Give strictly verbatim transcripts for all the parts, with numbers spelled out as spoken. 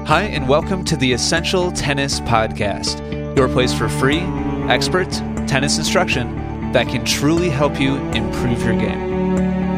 Hi, and welcome to the Essential Tennis Podcast, your place for free, expert tennis instruction that can truly help you improve your game.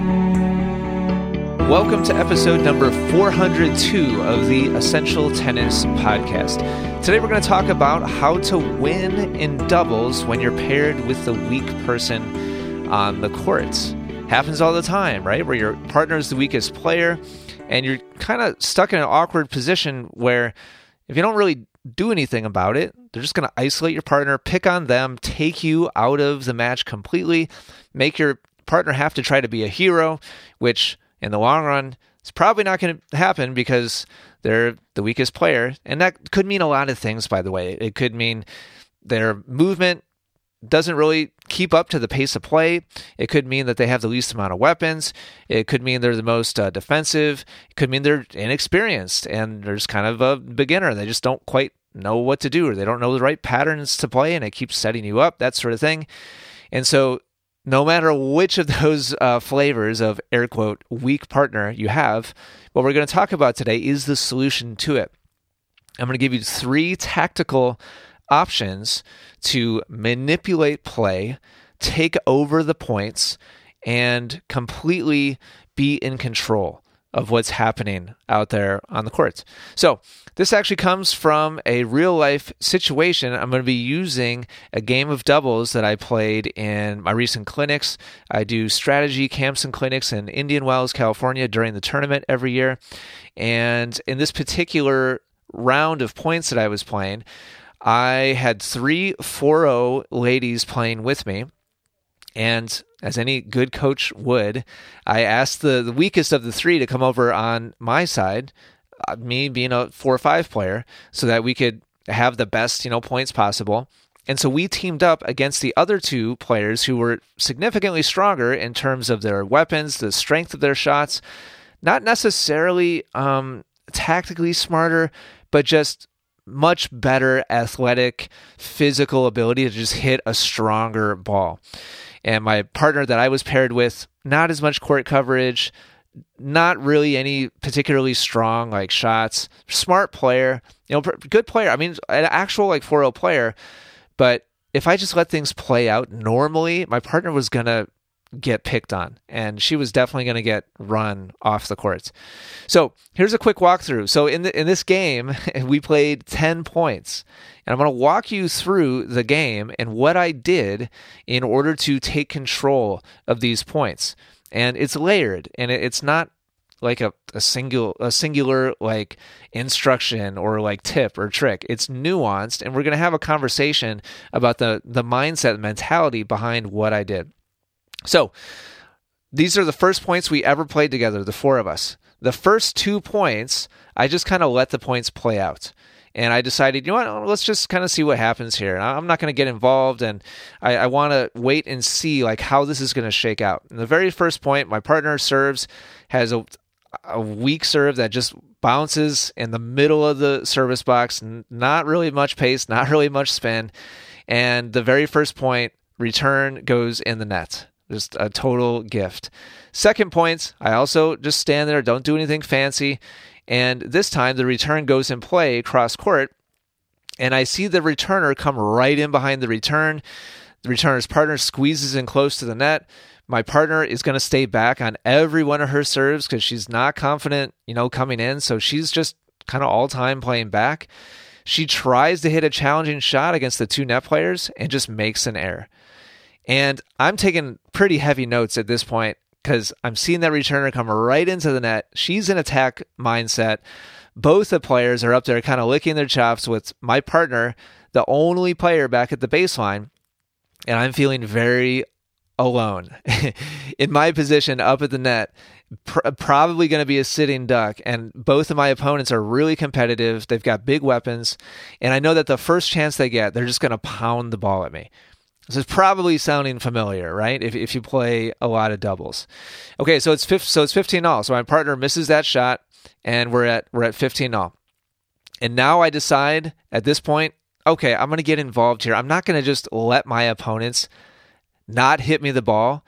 Welcome to episode number four hundred two of the Essential Tennis Podcast. Today we're going to talk about how to win in doubles when you're paired with the weak person on the courts. Happens all the time, right? Where your partner is the weakest player, and you're kind of stuck in an awkward position where if you don't really do anything about it, they're just going to isolate your partner, pick on them, take you out of the match completely, make your partner have to try to be a hero, which in the long run is probably not going to happen because they're the weakest player. And that could mean a lot of things, by the way. It could mean their movement doesn't really keep up to the pace of play. It could mean that they have the least amount of weapons. It could mean they're the most uh, defensive. It could mean they're inexperienced and they're just kind of a beginner. They just don't quite know what to do, or they don't know the right patterns to play, and it keeps setting you up, that sort of thing. And so no matter which of those uh, flavors of air quote weak partner you have, what we're going to talk about today is the solution to it. I'm going to give you three tactical options to manipulate play, take over the points, and completely be in control of what's happening out there on the courts. So this actually comes from a real-life situation. I'm going to be using a game of doubles that I played in my recent clinics. I do strategy camps and clinics in Indian Wells, California during the tournament every year. And in this particular round of points that I was playing, I had three four oh ladies playing with me, and as any good coach would, I asked the, the weakest of the three to come over on my side, uh, me being a four five player, so that we could have the best, you know, points possible. And so we teamed up against the other two players who were significantly stronger in terms of their weapons, the strength of their shots, not necessarily um, tactically smarter, but just much better athletic, physical ability to just hit a stronger ball. And my partner that I was paired with, not as much court coverage, not really any particularly strong like shots, smart player, you know, good player. I mean, an actual like four oh player. But if I just let things play out normally, my partner was going to get picked on, and she was definitely going to get run off the courts. So here's a quick walkthrough. So in the, in this game, we played ten points, and I'm going to walk you through the game and what I did in order to take control of these points. And it's layered, and it, it's not like a, a single a singular like instruction or like tip or trick. It's nuanced, and we're going to have a conversation about the the mindset and mentality behind what I did. So these are the first points we ever played together, the four of us. The first two points, I just kind of let the points play out. And I decided, you know what, let's just kind of see what happens here. I'm not going to get involved, and I, I want to wait and see like how this is going to shake out. In the very first point, my partner serves, has a, a weak serve that just bounces in the middle of the service box, not really much pace, not really much spin. And the very first point, return goes in the net. Just a total gift. Second points, I also just stand there, don't do anything fancy. And this time the return goes in play cross court. And I see the returner come right in behind the return. The returner's partner squeezes in close to the net. My partner is going to stay back on every one of her serves because she's not confident, you know, coming in. So she's just kind of all time playing back. She tries to hit a challenging shot against the two net players and just makes an error. And I'm taking pretty heavy notes at this point because I'm seeing that returner come right into the net. She's in attack mindset. Both the players are up there kind of licking their chops with my partner, the only player back at the baseline. And I'm feeling very alone in my position up at the net, pr- probably going to be a sitting duck. And both of my opponents are really competitive. They've got big weapons. And I know that the first chance they get, they're just going to pound the ball at me. This is probably sounding familiar, right? If if you play a lot of doubles. Okay, so it's fifth, so it's fifteen all. So my partner misses that shot, and we're at we're at fifteen all. And now I decide at this point, okay, I'm going to get involved here. I'm not going to just let my opponents not hit me the ball.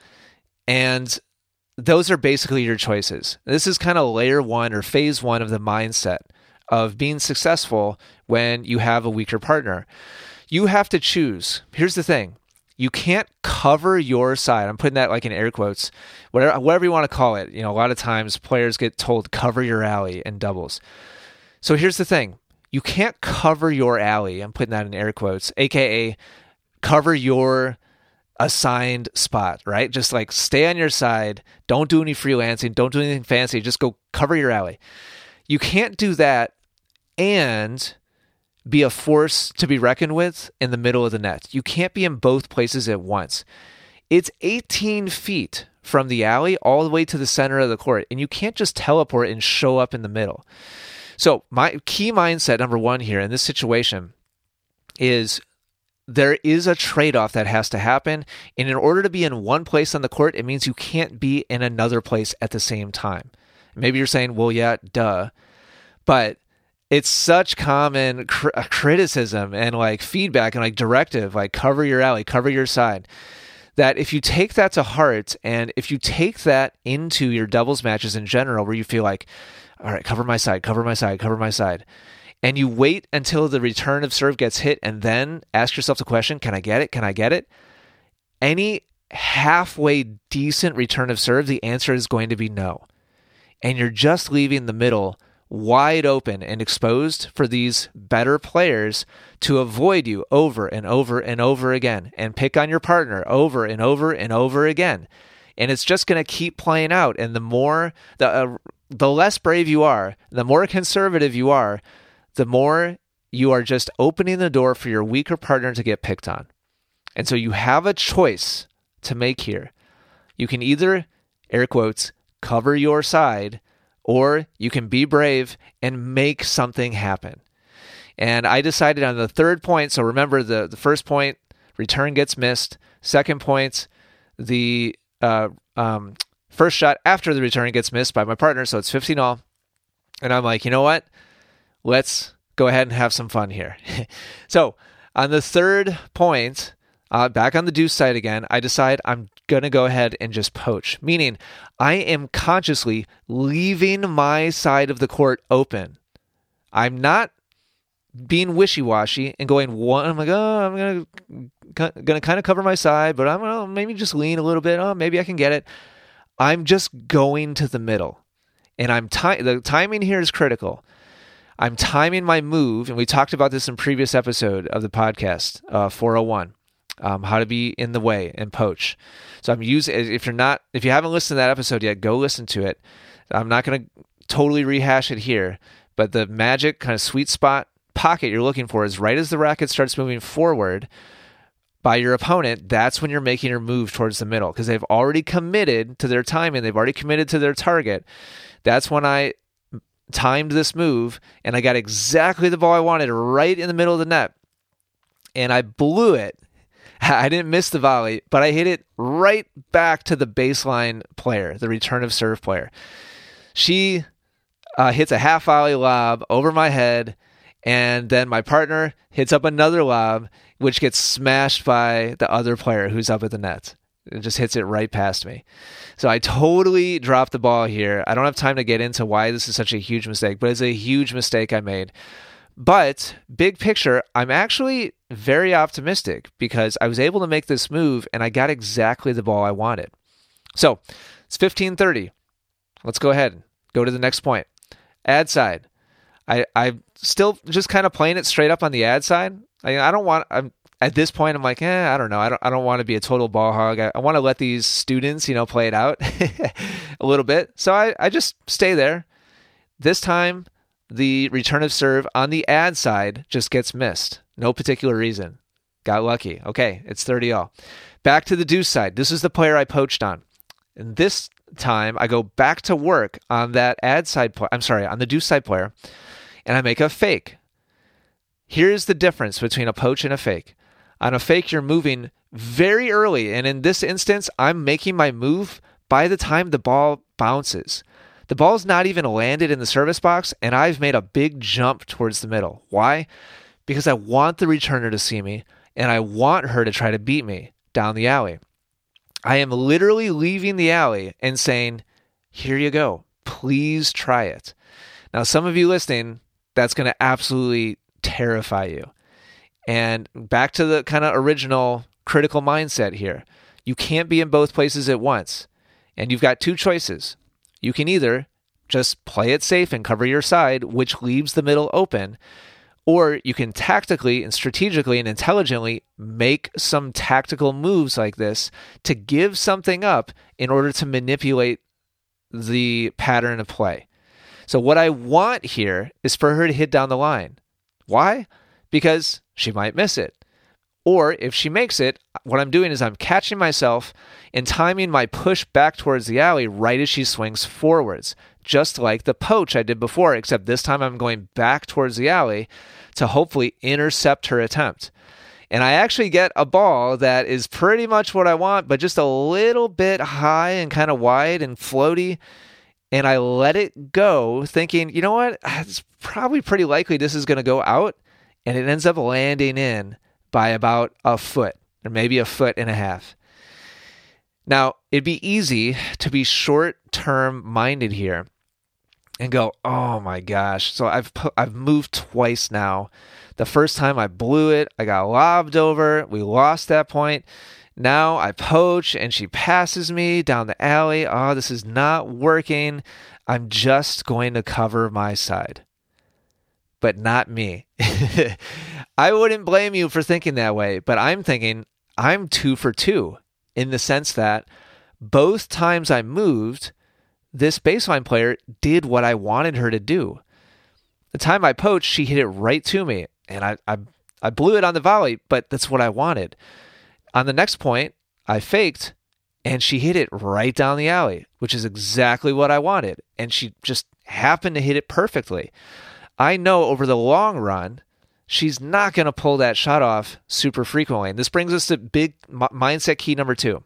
And those are basically your choices. This is kind of layer one or phase one of the mindset of being successful when you have a weaker partner. You have to choose. Here's the thing. You can't cover your side. I'm putting that like in air quotes, whatever, whatever you want to call it. You know, a lot of times players get told cover your alley in doubles. So here's the thing. You can't cover your alley. I'm putting that in air quotes, A K A cover your assigned spot, right? Just like stay on your side. Don't do any freelancing. Don't do anything fancy. Just go cover your alley. You can't do that and be a force to be reckoned with in the middle of the net. You can't be in both places at once. It's eighteen feet from the alley all the way to the center of the court, and you can't just teleport and show up in the middle. So my key mindset, number one here in this situation, is there is a trade-off that has to happen, and in order to be in one place on the court, it means you can't be in another place at the same time. Maybe you're saying, well, yeah, duh, but it's such common cr- criticism and like feedback and like directive, like cover your alley, cover your side, that if you take that to heart and if you take that into your doubles matches in general, where you feel like, all right, cover my side, cover my side, cover my side, and you wait until the return of serve gets hit and then ask yourself the question, can I get it? Can I get it? Any halfway decent return of serve, the answer is going to be no. And you're just leaving the middle wide open and exposed for these better players to avoid you over and over and over again and pick on your partner over and over and over again. And it's just going to keep playing out. And the more, the uh, the less brave you are, the more conservative you are, the more you are just opening the door for your weaker partner to get picked on. And so you have a choice to make here. You can either, air quotes, cover your side, or you can be brave and make something happen. And I decided on the third point, so remember the, the first point, return gets missed. Second point, the uh, um, first shot after the return gets missed by my partner, so it's fifteen all. And I'm like, you know what? Let's go ahead and have some fun here. So on the third point, uh, back on the deuce side again, I decide I'm going to go ahead and just poach, meaning I am consciously leaving my side of the court open. I'm not being wishy-washy and going one. I'm like, oh, I'm going to going to kind of cover my side, but I'm going to maybe just lean a little bit. Oh, maybe I can get it. I'm just going to the middle, and I'm ti- the timing here is critical. I'm timing my move, and we talked about this in previous episode of the podcast, uh, four oh one, um, how to be in the way and poach. So I'm using, if you're not, if you haven't listened to that episode yet, go listen to it. I'm not going to totally rehash it here, but the magic kind of sweet spot pocket you're looking for is right as the racket starts moving forward by your opponent. That's when you're making your move towards the middle, because they've already committed to their timing. They've already committed to their target. That's when I timed this move, and I got exactly the ball I wanted right in the middle of the net, and I blew it. I didn't miss the volley, but I hit it right back to the baseline player, the return of serve player. She uh, hits a half volley lob over my head, and then my partner hits up another lob, which gets smashed by the other player who's up at the net. It just hits it right past me. So I totally dropped the ball here. I don't have time to get into why this is such a huge mistake, but it's a huge mistake I made. But big picture, I'm actually very optimistic because I was able to make this move and I got exactly the ball I wanted. So it's fifteen thirty. Let's go ahead and go to the next point. Ad side. I, I'm still just kind of playing it straight up on the ad side. I, I don't want... I'm At this point, I'm like, eh, I don't know. I don't. I don't want to be a total ball hog. I, I want to let these students, you know, play it out a little bit. So I, I just stay there. This time, the return of serve on the ad side just gets missed. No particular reason. Got lucky. Okay, it's thirty all. Back to the deuce side. This is the player I poached on. And this time, I go back to work on that ad side player. I'm sorry, on the deuce side player, and I make a fake. Here's the difference between a poach and a fake. On a fake, you're moving very early, and in this instance, I'm making my move by the time the ball bounces. The ball's not even landed in the service box, and I've made a big jump towards the middle. Why? Because I want the returner to see me, and I want her to try to beat me down the alley. I am literally leaving the alley and saying, here you go. Please try it. Now, some of you listening that's going to absolutely terrify you. And back to the kind of original critical mindset here. You can't be in both places at once. And you've got two choices. You can either just play it safe and cover your side, which leaves the middle open, or you can tactically and strategically and intelligently make some tactical moves like this to give something up in order to manipulate the pattern of play. So what I want here is for her to hit down the line. Why? Because she might miss it. Or if she makes it, what I'm doing is I'm catching myself and timing my push back towards the alley right as she swings forwards, just like the poach I did before, except this time I'm going back towards the alley to hopefully intercept her attempt. And I actually get a ball that is pretty much what I want, but just a little bit high and kind of wide and floaty. And I let it go thinking, you know what? It's probably pretty likely this is going to go out. And it ends up landing in by about a foot or maybe a foot and a half. Now, it'd be easy to be short-term minded here and go, oh my gosh. So I've pu- I've moved twice now. The first time I blew it, I got lobbed over. We lost that point. Now I poach and she passes me down the alley. Oh, this is not working. I'm just going to cover my side. But not me. I wouldn't blame you for thinking that way, but I'm thinking I'm two for two in the sense that both times I moved, this baseline player did what I wanted her to do. The time I poached, she hit it right to me, and I, I, I blew it on the volley, but that's what I wanted. On the next point, I faked, and she hit it right down the alley, which is exactly what I wanted, and she just happened to hit it perfectly. I know over the long run, she's not going to pull that shot off super frequently. And this brings us to big m- mindset key number two.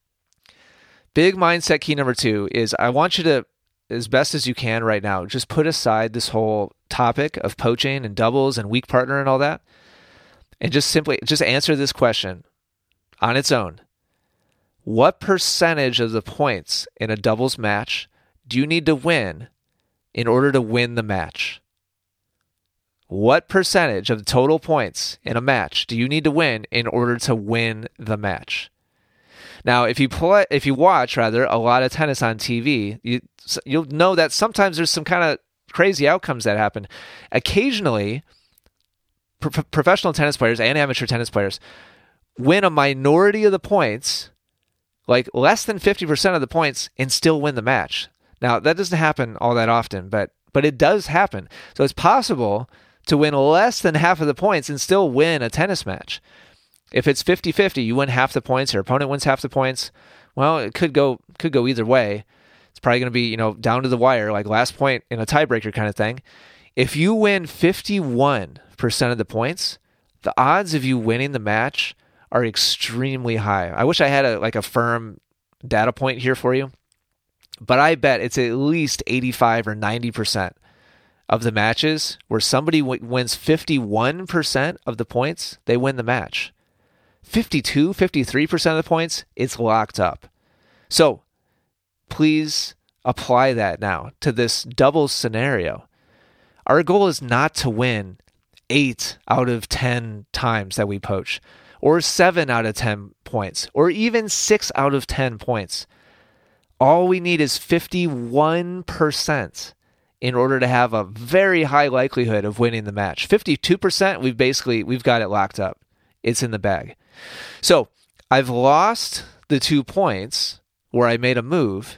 Big mindset key number two is I want you to, as best as you can right now, just put aside this whole topic of poaching and doubles and weak partner and all that. And just simply, just answer this question on its own. What percentage of the points in a doubles match do you need to win in order to win the match? What percentage of the total points in a match do you need to win in order to win the match? Now, if you play, if you watch rather a lot of tennis on T V, you, you'll know that sometimes there's some kind of crazy outcomes that happen. Occasionally, pro- professional tennis players and amateur tennis players win a minority of the points, like less than fifty percent of the points, and still win the match. Now, that doesn't happen all that often, but but it does happen. So it's possible to win less than half of the points and still win a tennis match. If it's fifty-fifty, you win half the points, your opponent wins half the points, well, it could go could go either way. It's probably going to be, you know, down to the wire, like last point in a tiebreaker kind of thing. If you win fifty-one percent of the points, the odds of you winning the match are extremely high. I wish I had a like a firm data point here for you, but I bet it's at least eighty-five or ninety percent of the matches where somebody w- wins fifty-one percent of the points, they win the match. fifty-two, fifty-three percent of the points, it's locked up. So please apply that now to this doubles scenario. Our goal is not to win eight out of ten times that we poach, or seven out of ten points, or even six out of ten points. All we need is fifty-one percent in order to have a very high likelihood of winning the match. fifty-two percent, we've basically, we've got it locked up. It's in the bag. So I've lost the two points where I made a move,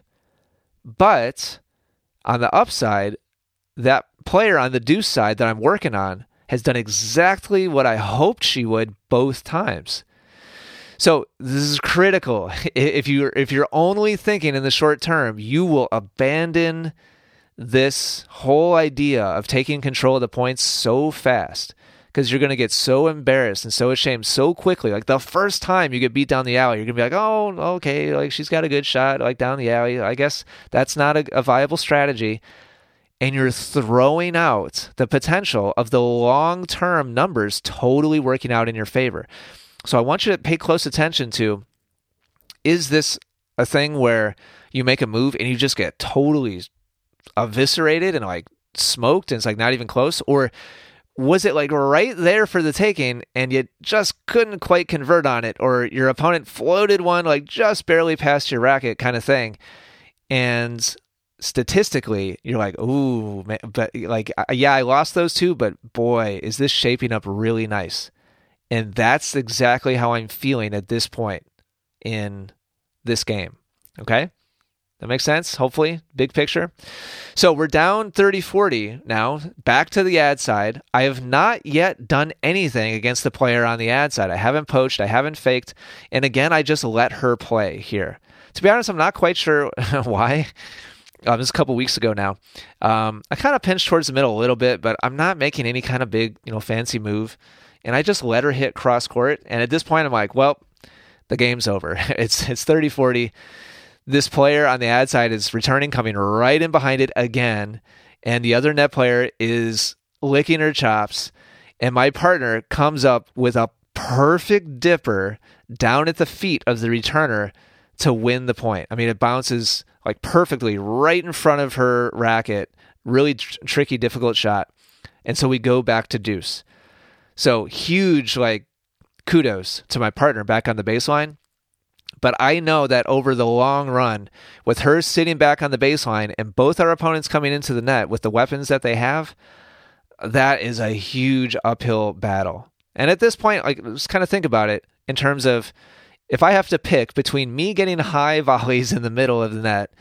but on the upside, that player on the deuce side that I'm working on has done exactly what I hoped she would both times. So this is critical. If you're if you're only thinking in the short term, you will abandon this whole idea of taking control of the points so fast because you're going to get so embarrassed and so ashamed so quickly. Like the first time you get beat down the alley, you're going to be like, oh, okay, like she's got a good shot like down the alley. I guess that's not a, a viable strategy. And you're throwing out the potential of the long-term numbers totally working out in your favor. So I want you to pay close attention to, is this a thing where you make a move and you just get totally eviscerated and like smoked and it's like not even close? Or was it like right there for the taking and you just couldn't quite convert on it, or your opponent floated one like just barely past your racket kind of thing? And statistically, you're like, ooh, man, but like, yeah, I lost those two, but boy, is this shaping up really nice. And that's exactly how I'm feeling at this point in this game. Okay? That makes sense, hopefully, big picture. So we're down thirty forty now, back to the ad side. I have not yet done anything against the player on the ad side. I haven't poached, I haven't faked, and again, I just let her play here. To be honest, I'm not quite sure why. Um, this is a couple weeks ago now. Um, I kind of pinched towards the middle a little bit, but I'm not making any kind of big, you know, fancy move, and I just let her hit cross court, and at this point, I'm like, well, the game's over. It's it's thirty forty. This player on the ad side is returning, coming right in behind it again, and the other net player is licking her chops, and my partner comes up with a perfect dipper down at the feet of the returner to win the point. I mean, it bounces like perfectly right in front of her racket. Really tr- tricky, difficult shot. And so we go back to deuce. So huge, like, kudos to my partner back on the baseline. But I know that over the long run, with her sitting back on the baseline and both our opponents coming into the net with the weapons that they have, that is a huge uphill battle. And at this point, like, just kind of think about it in terms of, if I have to pick between me getting high volleys in the middle of the net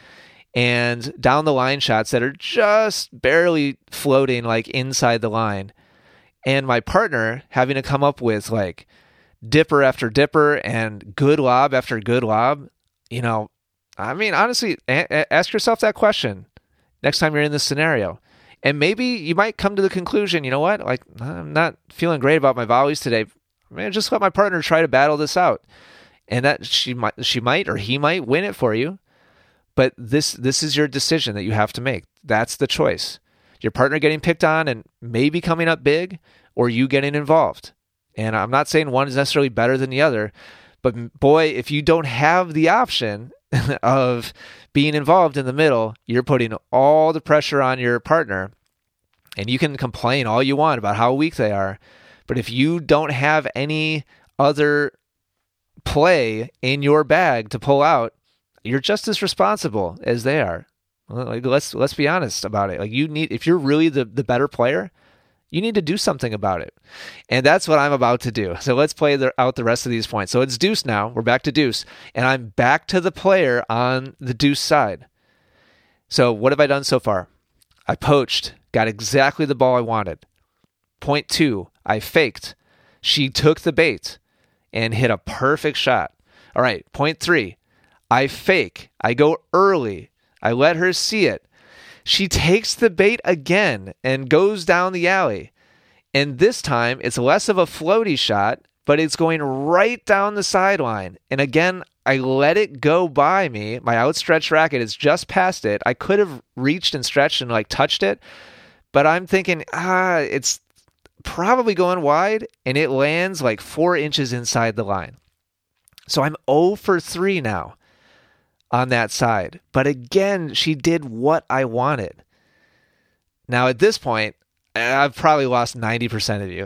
and down the line shots that are just barely floating like inside the line, and my partner having to come up with like dipper after dipper and good lob after good lob, you know, I mean, honestly, a- ask yourself that question next time you're in this scenario. And maybe you might come to the conclusion, you know what, like, I'm not feeling great about my volleys today. I'm going to just let my partner try to battle this out. And that she might, she might, or he might win it for you. But this, this is your decision that you have to make. That's the choice. Your partner getting picked on and maybe coming up big, or you getting involved. And I'm not saying one is necessarily better than the other, but boy, if you don't have the option of being involved in the middle, you're putting all the pressure on your partner. And you can complain all you want about how weak they are, but if you don't have any other play in your bag to pull out, you're just as responsible as they are. Like, let's let's be honest about it. Like, you need, if you're really the, the better player, you need to do something about it. And that's what I'm about to do. So let's play the, out the rest of these points. So it's deuce now. We're back to deuce. And I'm back to the player on the deuce side. So what have I done so far? I poached. Got exactly the ball I wanted. Point two, I faked. She took the bait and hit a perfect shot. All right, point three, I fake. I go early. I let her see it. She takes the bait again and goes down the alley. And this time, it's less of a floaty shot, but it's going right down the sideline. And again, I let it go by me. My outstretched racket is just past it. I could have reached and stretched and like touched it, but I'm thinking, ah, it's probably going wide, and it lands like four inches inside the line. So I'm zero for three now on that side. But again, she did what I wanted. Now at this point, I've probably lost ninety percent of you.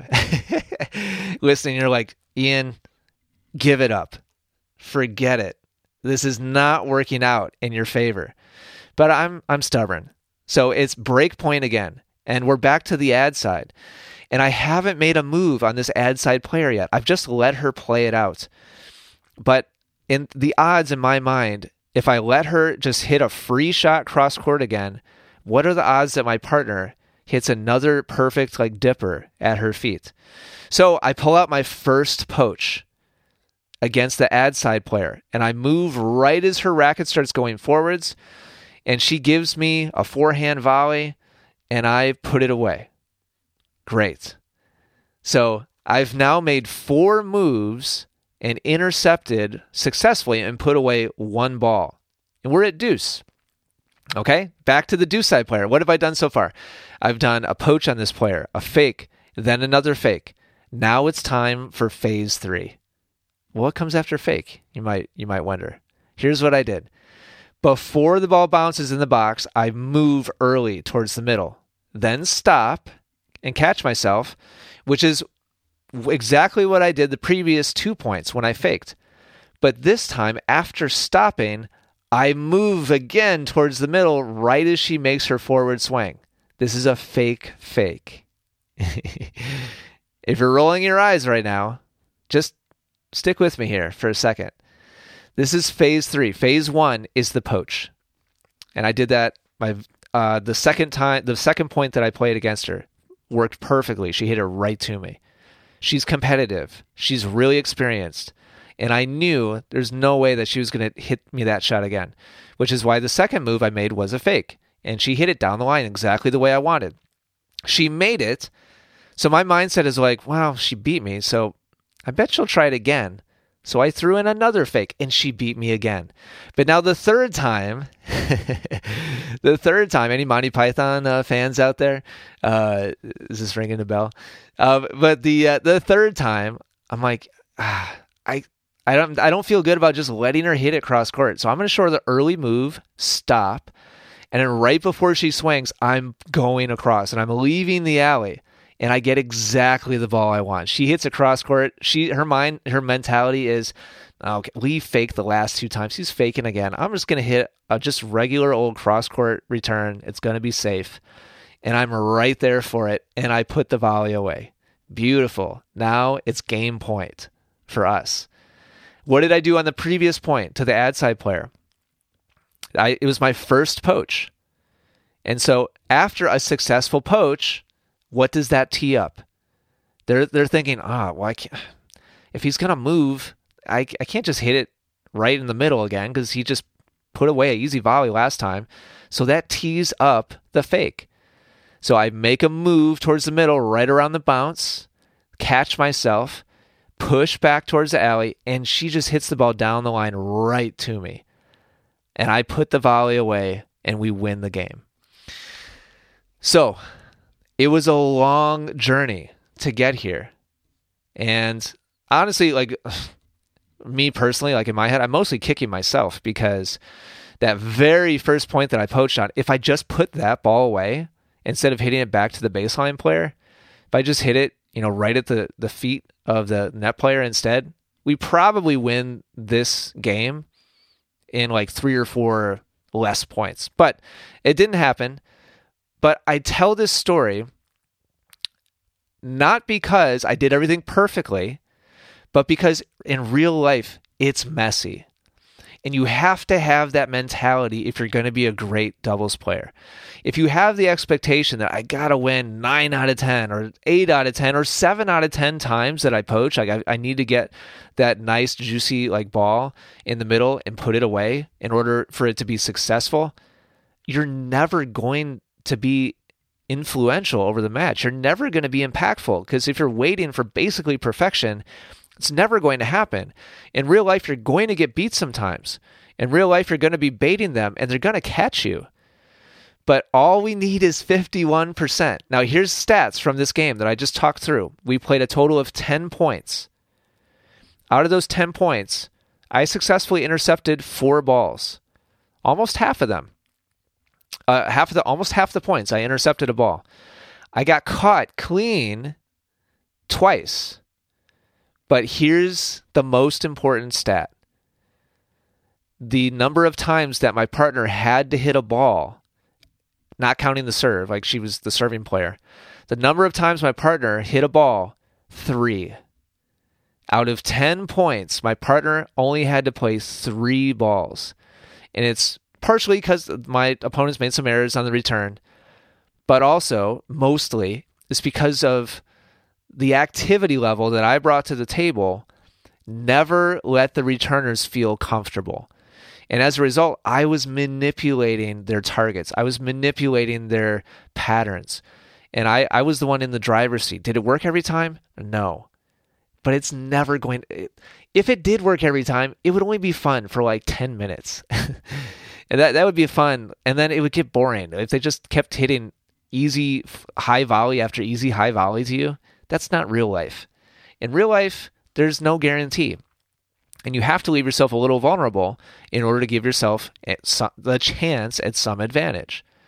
Listening, you're like, Ian, give it up. Forget it. This is not working out in your favor. But I'm I'm stubborn. So it's break point again. And we're back to the ad side. And I haven't made a move on this ad side player yet. I've just let her play it out. But in the odds in my mind, if I let her just hit a free shot cross court again, what are the odds that my partner hits another perfect like dipper at her feet? So I pull out my first poach against the ad side player, and I move right as her racket starts going forwards, and she gives me a forehand volley, and I put it away. Great. So I've now made four moves and intercepted successfully and put away one ball. And we're at deuce. Okay, back to the deuce side player. What have I done so far? I've done a poach on this player, a fake, then another fake. Now it's time for phase three. What comes after fake? You might you might wonder. Here's what I did. Before the ball bounces in the box, I move early towards the middle. then stop and catch myself, which is exactly what I did the previous two points when I faked. But this time, after stopping, I move again towards the middle right as she makes her forward swing. This is a fake fake. If you're rolling your eyes right now, just stick with me here for a second. This is phase three. Phase one is the poach. And I did that my uh, the second time, the second point that I played against her worked perfectly. She hit it right to me. She's competitive. She's really experienced. And I knew there's no way that she was going to hit me that shot again, which is why the second move I made was a fake. And she hit it down the line exactly the way I wanted. She made it. So my mindset is like, wow, she beat me. So I bet she'll try it again. So I threw in another fake and she beat me again. But now the third time, the third time, any Monty Python uh, fans out there? Uh, is this ringing a bell? Uh, but the uh, the third time, I'm like, ah, I I don't I don't feel good about just letting her hit it cross court. So I'm going to show her the early move, stop, and then right before she swings, I'm going across and I'm leaving the alley. And I get exactly the ball I want. She hits a cross court. She, her mind, her mentality is, okay, Lee faked the last two times. He's faking again. I'm just going to hit a just regular old cross court return. It's going to be safe. And I'm right there for it. And I put the volley away. Beautiful. Now it's game point for us. What did I do on the previous point to the ad side player? I, it was my first poach. And so after a successful poach, what does that tee up? They're they're thinking, ah, oh, well, I can't, if he's gonna move, I I can't just hit it right in the middle again because he just put away an easy volley last time. So that tees up the fake. So I make a move towards the middle, right around the bounce, catch myself, push back towards the alley, and she just hits the ball down the line right to me. And I put the volley away, and we win the game. So it was a long journey to get here. And honestly, like me personally, like in my head, I'm mostly kicking myself because that very first point that I poached on, if I just put that ball away instead of hitting it back to the baseline player, if I just hit it, you know, right at the, the feet of the net player instead, we probably win this game in like three or four less points. But it didn't happen. But I tell this story not because I did everything perfectly, but because in real life, it's messy. And you have to have that mentality if you're going to be a great doubles player. If you have the expectation that I got to win nine out of ten or eight out of ten or seven out of ten times that I poach, like I, I need to get that nice, juicy like ball in the middle and put it away in order for it to be successful, you're never going to be influential over the match. You're never going to be impactful because if you're waiting for basically perfection, it's never going to happen. In real life, you're going to get beat sometimes. In real life, you're going to be baiting them and they're going to catch you. But all we need is fifty-one percent. Now, here's stats from this game that I just talked through. We played a total of ten points. Out of those ten points, I successfully intercepted four balls. Almost half of them. Uh, half of the almost half the points, I intercepted a ball. I got caught clean twice. But here's the most important stat. The number of times that my partner had to hit a ball, not counting the serve, like she was the serving player. The number of times my partner hit a ball, three. Out of ten points, my partner only had to play three balls. And it's partially because my opponents made some errors on the return, but also, mostly, it's because of the activity level that I brought to the table never let the returners feel comfortable. And as a result, I was manipulating their targets. I was manipulating their patterns. And I, I was the one in the driver's seat. Did it work every time? No. But it's never going to... If it did work every time, it would only be fun for like ten minutes. And that, that would be fun. And then it would get boring. If they just kept hitting easy high volley after easy high volley to you, that's not real life. In real life, there's no guarantee. And you have to leave yourself a little vulnerable in order to give yourself the chance at some advantage.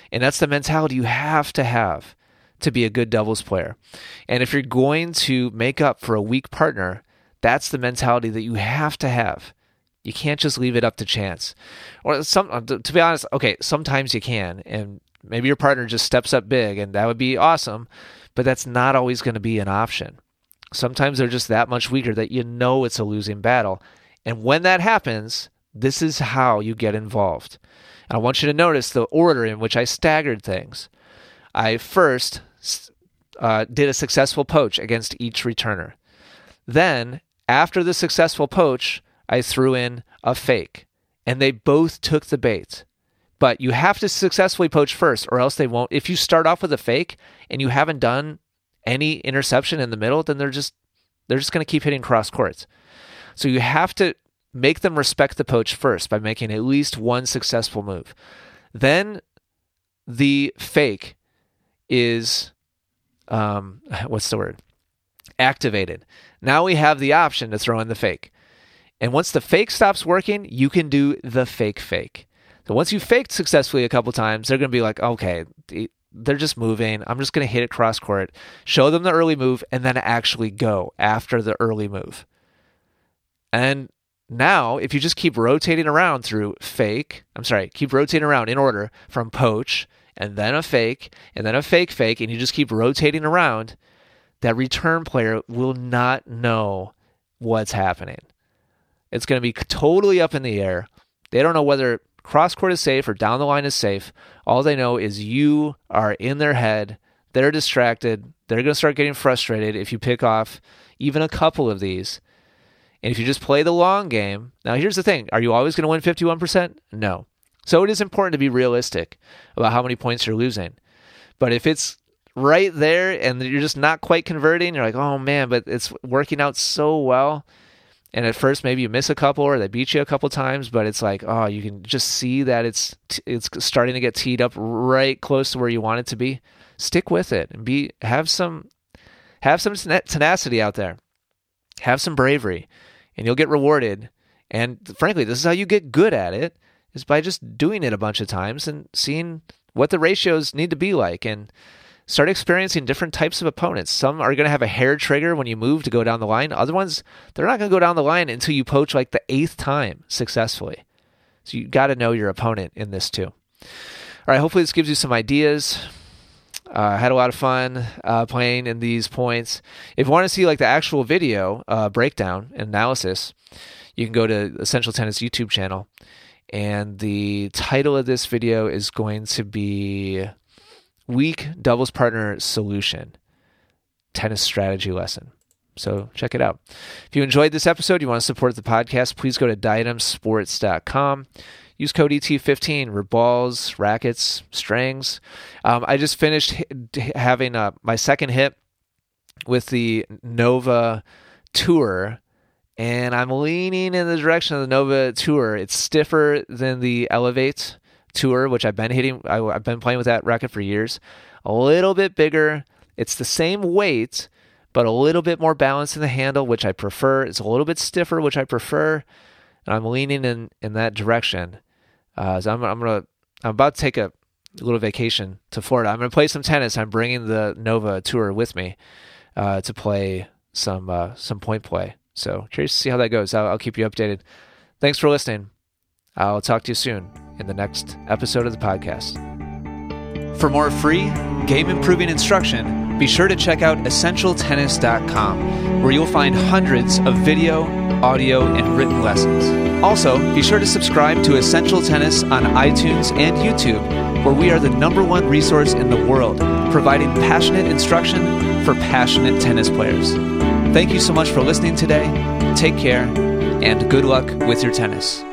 And that's the mentality you have to have to be a good doubles player. And if you're going to make up for a weak partner, that's the mentality that you have to have. You can't just leave it up to chance. Or some, to be honest, okay, sometimes you can, and maybe your partner just steps up big, and that would be awesome, but that's not always going to be an option. Sometimes they're just that much weaker that you know it's a losing battle. And when that happens, this is how you get involved. And I want you to notice the order in which I staggered things. I first uh, did a successful poach against each returner. Then, after the successful poach, I threw in a fake, and they both took the bait. But you have to successfully poach first, or else they won't. If you start off with a fake and you haven't done any interception in the middle, then they're just they're just going to keep hitting cross courts. So you have to make them respect the poach first by making at least one successful move. Then the fake is, um, what's the word? Activated. Now we have the option to throw in the fake. And once the fake stops working, you can do the fake fake. So once you faked successfully a couple times, they're going to be like, okay, they're just moving. I'm just going to hit it cross court, show them the early move, and then actually go after the early move. And now, if you just keep rotating around through fake, I'm sorry, keep rotating around in order from poach, and then a fake, and then a fake fake, and you just keep rotating around, that return player will not know what's happening. It's going to be totally up in the air. They don't know whether cross court is safe or down the line is safe. All they know is you are in their head. They're distracted. They're going to start getting frustrated if you pick off even a couple of these. And if you just play the long game, now here's the thing. Are you always going to win fifty-one percent? No. So it is important to be realistic about how many points you're losing. But if it's right there and you're just not quite converting, you're like, oh man, but it's working out so well. And at first, maybe you miss a couple or they beat you a couple times, but it's like, oh, you can just see that it's it's starting to get teed up right close to where you want it to be. Stick with it and be have some have some tenacity out there. Have some bravery, and you'll get rewarded. And frankly, this is how you get good at it, is by just doing it a bunch of times and seeing what the ratios need to be like, and start experiencing different types of opponents. Some are going to have a hair trigger when you move to go down the line. Other ones, they're not going to go down the line until you poach like the eighth time successfully. So you got to know your opponent in this too. All right, hopefully this gives you some ideas. I uh, had a lot of fun uh, playing in these points. If you want to see like the actual video uh, breakdown and analysis, you can go to Essential Tennis YouTube channel. And the title of this video is going to be Weak Doubles Partner Solution, Tennis Strategy Lesson. So check it out. If you enjoyed this episode, you want to support the podcast, please go to diadem sports dot com. Use code E T fifteen for balls, rackets, strings. Um, I just finished h- having uh, my second hit with the Nova Tour, and I'm leaning in the direction of the Nova Tour. It's stiffer than the Elevate Tour, which I've been hitting. I, I've been playing with that racket for years. A little bit bigger. It's the same weight, but a little bit more balance in the handle, which I prefer. It's a little bit stiffer, which I prefer. And I'm leaning in, in that direction. Uh, so I'm, I'm gonna I'm about to take a little vacation to Florida. I'm gonna play some tennis. I'm bringing the Nova Tour with me uh, to play some uh, some point play. So curious to see how that goes. I'll, I'll keep you updated. Thanks for listening. I'll talk to you soon in the next episode of the podcast. For more free game-improving instruction, be sure to check out essential tennis dot com, where you'll find hundreds of video, audio, and written lessons. Also, be sure to subscribe to Essential Tennis on iTunes and YouTube, where we are the number one resource in the world, providing passionate instruction for passionate tennis players. Thank you so much for listening today. Take care, and good luck with your tennis.